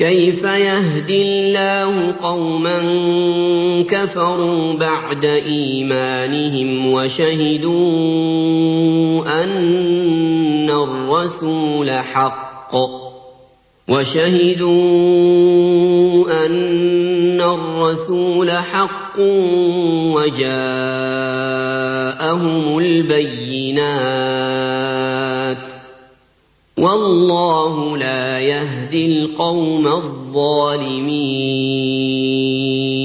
كيف يهدي الله قوما كفروا بعد إيمانهم وشهدوا أن الرسول حق وجاءهم البينات والله لا يهدي القوم الظالمين